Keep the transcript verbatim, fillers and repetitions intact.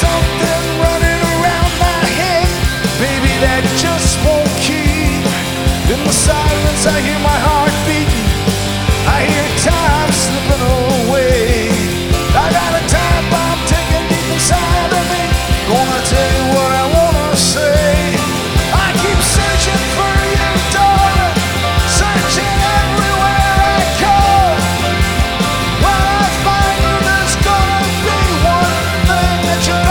something running around my head, baby, that just won't keep. In the silence I hear my heart